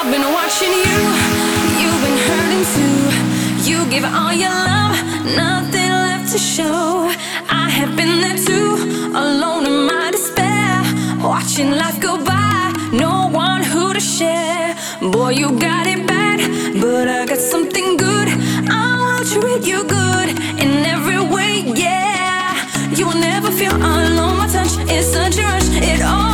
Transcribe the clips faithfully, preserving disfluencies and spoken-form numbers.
I've been watching you, you've been hurting too. You give all your love, nothing left to show. I have been there too, alone in my despair, watching life go by, no one who to share. Boy, you got it bad, but I got something good. I will treat you good in every way, yeah. You will never feel alone, my touch is such a rush, it all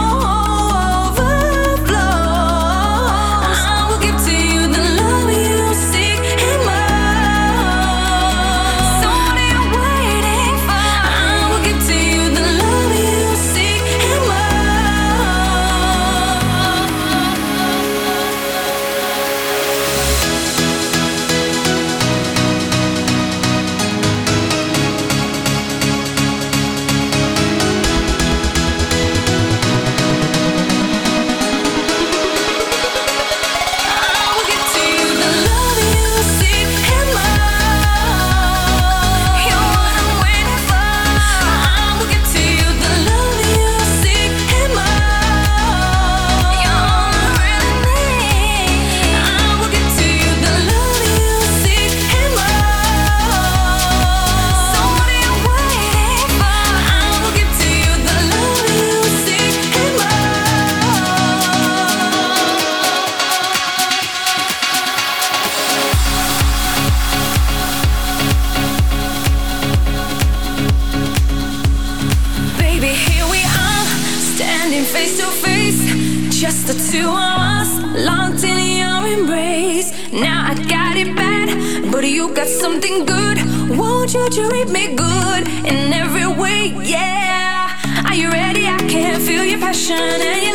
face to face, just the two of us, locked in your embrace. Now I got it bad, but you got something good. Won't you treat me good in every way, yeah. Are you ready? I can feel your passion and